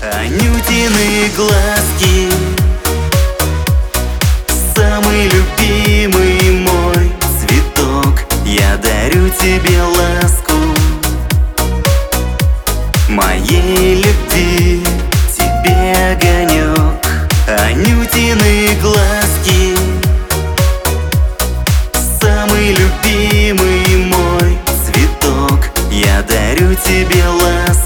Анютины глазки, самый любимый мой цветок. Я дарю тебе ласку моей любви, тебе огонек. Анютины глазки, самый любимый мой цветок. Я дарю тебе ласку